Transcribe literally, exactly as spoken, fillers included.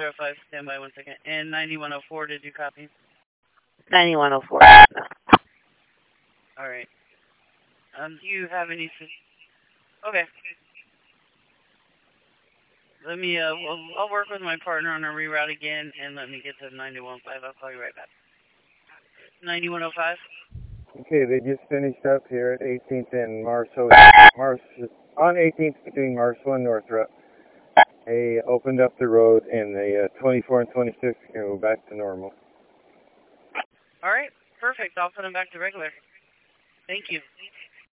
zero five, stand by one second. And ninety-one oh four, did you copy? ninety-one oh four. No. All right. Um, do you have any... Okay. Let me, uh, we'll, I'll work with my partner on a reroute again, and let me get to ninety-one oh five. I'll call you right back. ninety-one oh five? Okay, they just finished up here at eighteenth and Marshall. Mars, on eighteenth between Marshall and Northrop. They opened up the road, and the uh, twenty-four and twenty-six can go back to normal. All right, perfect. I'll put them back to regular. Thank you.